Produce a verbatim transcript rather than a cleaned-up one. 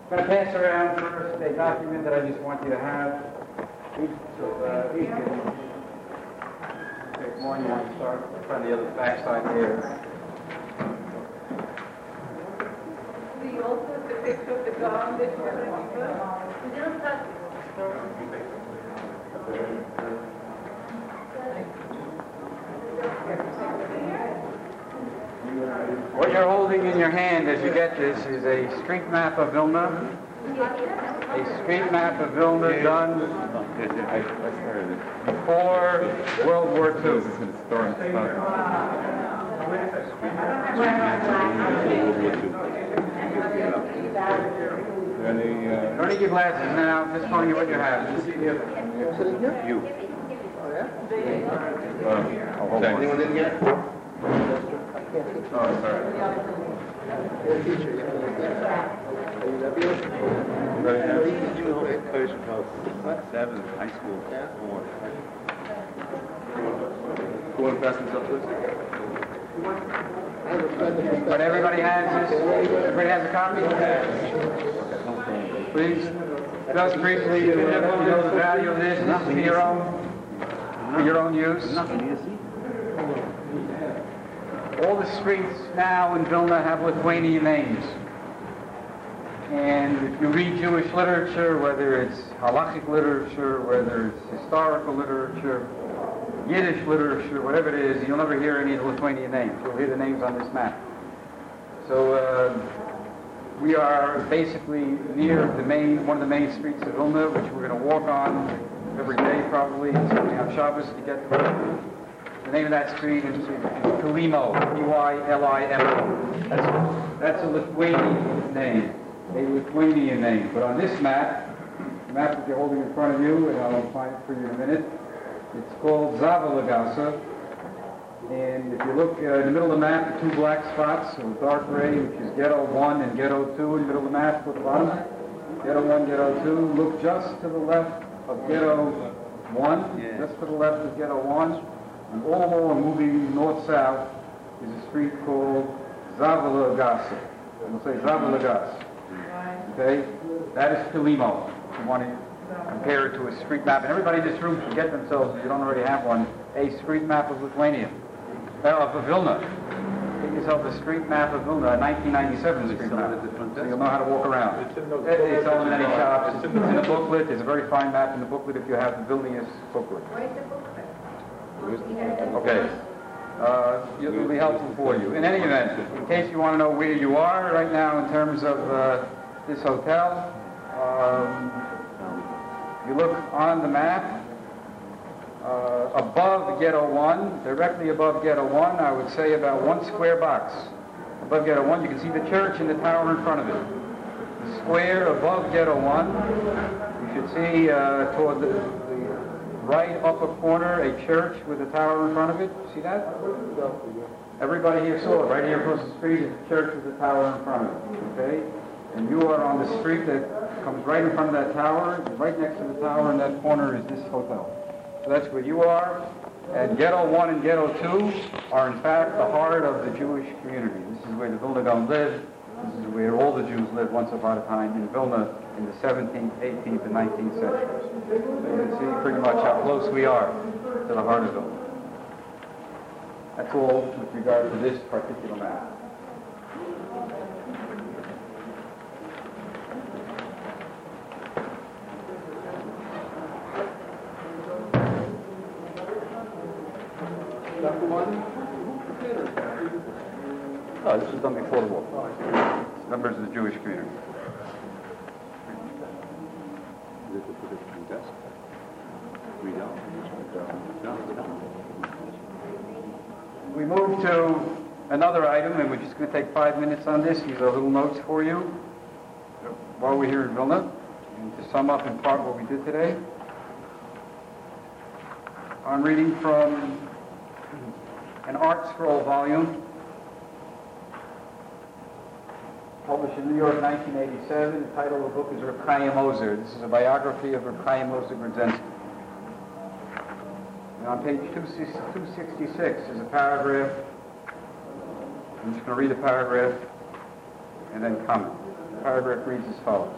I'm going to pass around first a document that I just want you to have. So, uh, these okay, more you want to start from the other backside here. Do you also have the picture of the garden that you're going to give us? We don't touch What you're holding in your hand as you get this is a street map of Vilna. A street map of Vilna done before World War Two. Don't need your glasses now. Just telling you what you have. You. Oh, yeah? Uh, I'll hold on. Anyone in yet? Oh, sorry. Seven, high school, four. You want to pass this up, please? But everybody has this. Everybody has a copy. Please, just briefly, you know the value of this. This is for your own, for your own use. All the streets now in Vilna have Lithuanian names. And if you read Jewish literature, whether it's halachic literature, whether it's historical literature, Yiddish literature, whatever it is, you'll never hear any of the Lithuanian names. You'll hear the names on this map. So uh, we are basically near the main, one of the main streets of Vilna, which we're going to walk on every day probably, certainly on Shabbos to get to it. The name of that street is Pylimo, P Y L I M O. That's, that's a Lithuanian name, a Lithuanian name. But on this map, the map that you're holding in front of you, and I'll find it for you in a minute, it's called Zavalagasa. And if you look uh, in the middle of the map, the two black spots, so dark gray, which is Ghetto one and Ghetto two in the middle of the map, at the bottom. Ghetto one, Ghetto two. Look just to the left of Ghetto one, yeah. Just to the left of Ghetto one. And all along, moving north-south, is a street called Zavalagasa. And we'll say Zavalagasa. Okay? That is Pylimo. If you want to compare it to a street map. And everybody in this room should get themselves, if you don't already have one, a street map of Lithuania. Uh, of Vilna. Get yourself a street map of Vilna, a nineteen ninety-seven street map. So you'll know how to walk around. It's all in many shops. It's in a booklet. There's a very fine map in the booklet if you have the Vilnius booklet. Where's the booklet? Okay. Uh, it will be helpful for you. In any event, in case you want to know where you are right now in terms of uh, this hotel, um, you look on the map, uh, above Ghetto one, directly above Ghetto one, I would say about one square box. Above Ghetto one, you can see the church and the tower in front of it. The square above Ghetto one, you should see uh, toward the, the right upper corner, a church with a tower in front of it. See that? Everybody here saw it. Right here across the street is a church with a tower in front of it. Okay? And you are on the street that comes right in front of that tower. Right next to the tower in that corner is this hotel. So that's where you are. And Ghetto one and Ghetto two are in fact the heart of the Jewish community. This is where the Vilna Gaon lived. This is where all the Jews lived once upon a time in Vilna in the seventeenth, eighteenth, and nineteenth centuries. So you can see pretty much how close we are to the heart of Vilna. That's all with regard to this particular map. Oh, this was done before the war. Members of the Jewish community. We move to another item, and we're just going to take five minutes on this. These are little notes for you while we're here in Vilna. And to sum up in part what we did today, I'm reading from an Art Scroll volume published in New York, nineteen eighty-seven. The title of the book is Reb Chaim Ozer. This is a biography of Reb Chaim Ozer Grodzinski. And on page two sixty-six is a paragraph. I'm just going to read the paragraph and then comment. The paragraph reads as follows.